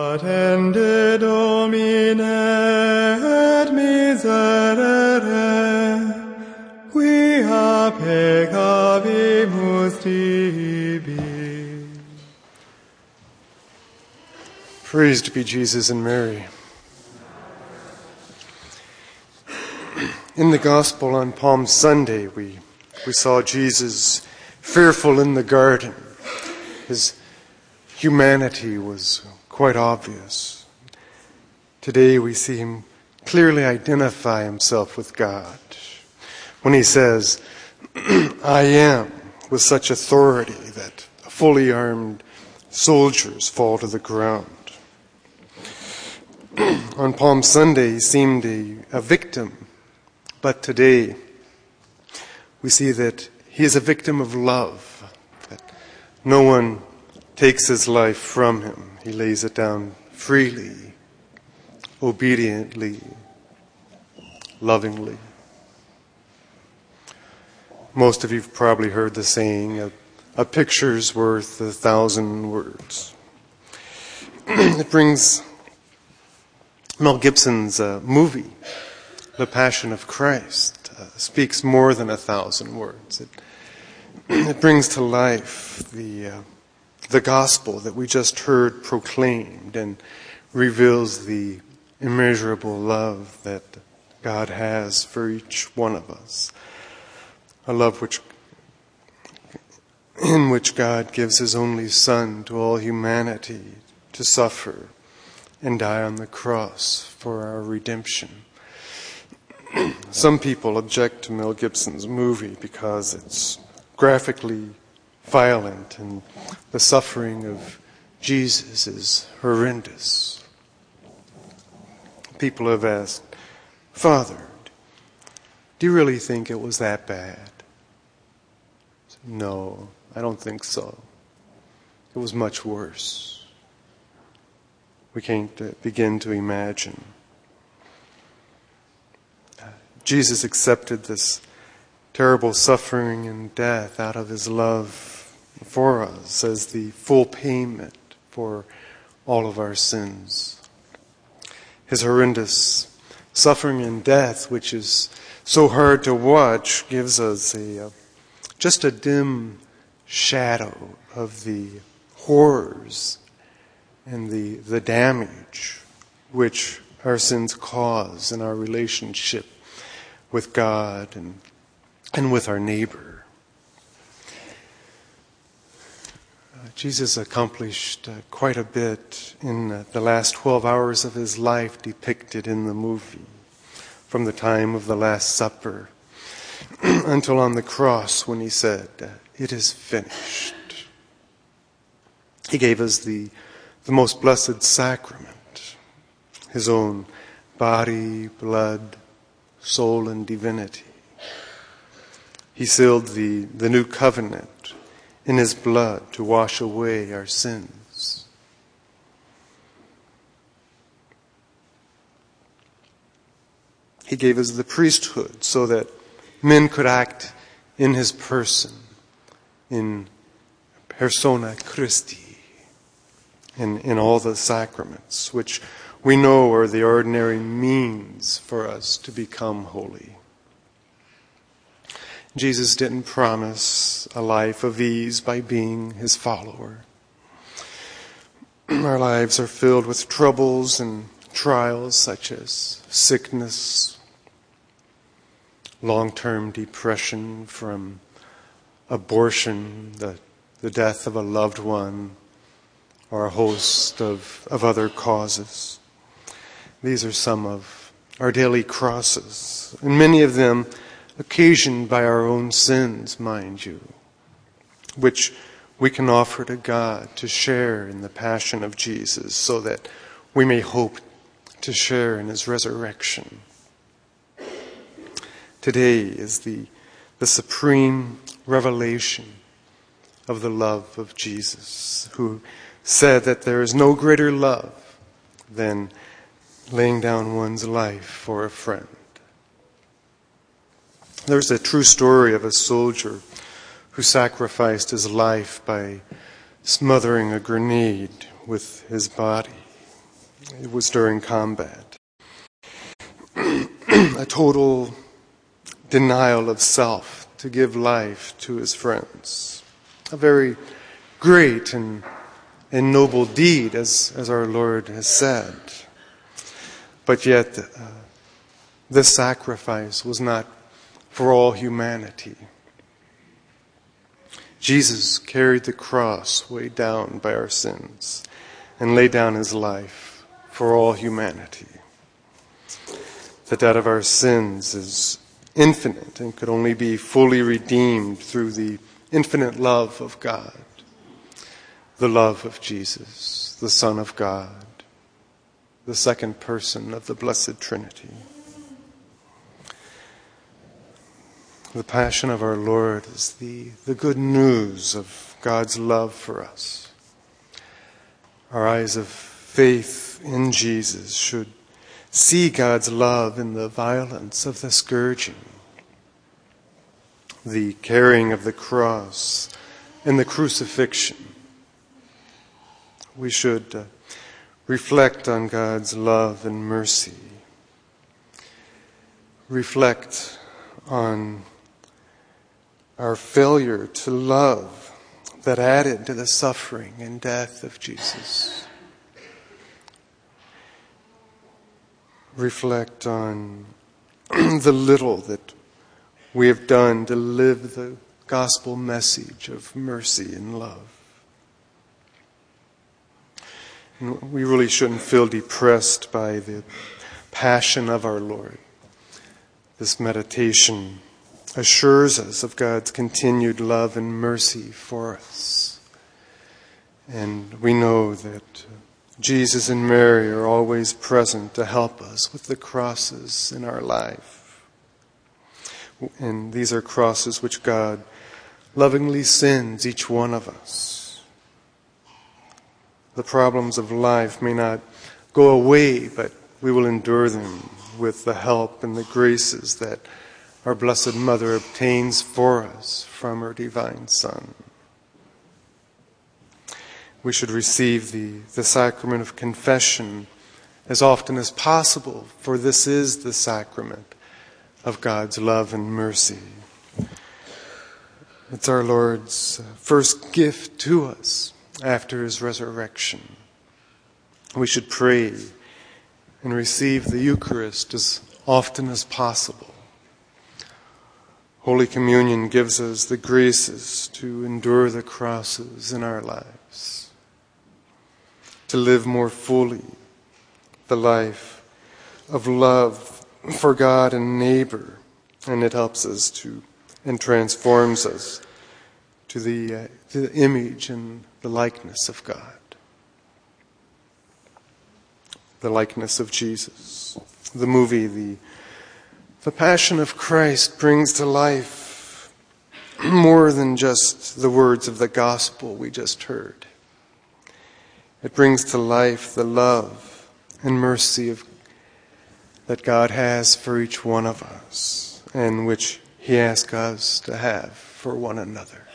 Attende Domine et miserere, quia peccavimus tibi. Praised be Jesus and Mary. In the Gospel on Palm Sunday, we saw Jesus fearful in the garden. His humanity was quite obvious. Today we see him clearly identify himself with God when he says, I am, with such authority that fully armed soldiers fall to the ground. On Palm Sunday, he seemed a victim, but today we see that he is a victim of love, that no one takes his life from him. He lays it down freely, obediently, lovingly. Most of you have probably heard the saying, a picture's worth 1,000 words. It brings Mel Gibson's movie, The Passion of Christ, speaks more than 1,000 words. It brings to life the gospel that we just heard proclaimed and reveals the immeasurable love that God has for each one of us. A love in which God gives his only Son to all humanity to suffer and die on the cross for our redemption. Some people object to Mel Gibson's movie because it's graphically violent and the suffering of Jesus is horrendous. People have asked, Father, do you really think it was that bad? No, I don't think so. It was much worse. We can't begin to imagine. Jesus accepted this terrible suffering and death out of his love for us as the full payment for all of our sins. His horrendous suffering and death, which is so hard to watch, gives us just a dim shadow of the horrors and the damage which our sins cause in our relationship with God and with our neighbor. Jesus accomplished quite a bit in the last 12 hours of his life depicted in the movie, from the time of the Last Supper until on the cross when he said, it is finished. He gave us the most blessed sacrament, his own body, blood, soul, and divinity. He sealed the new covenant in his blood to wash away our sins. He gave us the priesthood so that men could act in his person, in persona Christi, in all the sacraments, which we know are the ordinary means for us to become holy. Jesus didn't promise a life of ease by being his follower. Our lives are filled with troubles and trials such as sickness, long-term depression from abortion, the death of a loved one, or a host of other causes. These are some of our daily crosses, and many of them occasioned by our own sins, mind you, which we can offer to God to share in the passion of Jesus so that we may hope to share in his resurrection. Today is the supreme revelation of the love of Jesus, who said that there is no greater love than laying down one's life for a friend. There's a true story of a soldier who sacrificed his life by smothering a grenade with his body. It was during combat. A total denial of self to give life to his friends. A very great and noble deed, as our Lord has said. But yet, this sacrifice was not for all humanity. Jesus carried the cross weighed down by our sins and laid down his life for all humanity. The debt of our sins is infinite and could only be fully redeemed through the infinite love of God, the love of Jesus, the Son of God, the second person of the Blessed Trinity. The passion of our Lord is the good news of God's love for us. Our eyes of faith in Jesus should see God's love in the violence of the scourging, the carrying of the cross, and the crucifixion. We should reflect on God's love and mercy. Reflect on our failure to love that added to the suffering and death of Jesus. Reflect on the little that we have done to live the gospel message of mercy and love. And we really shouldn't feel depressed by the passion of our Lord. This meditation assures us of God's continued love and mercy for us. And we know that Jesus and Mary are always present to help us with the crosses in our life. And these are crosses which God lovingly sends each one of us. The problems of life may not go away, but we will endure them with the help and the graces that our Blessed Mother obtains for us from her divine Son. We should receive the sacrament of confession as often as possible, for this is the sacrament of God's love and mercy. It's our Lord's first gift to us after his resurrection. We should pray and receive the Eucharist as often as possible. Holy Communion gives us the graces to endure the crosses in our lives, to live more fully the life of love for God and neighbor, and it helps us to and transforms us to the image and the likeness of God, the likeness of Jesus. The movie, The Passion of Christ, brings to life more than just the words of the gospel we just heard. It brings to life the love and mercy that God has for each one of us, and which he asks us to have for one another.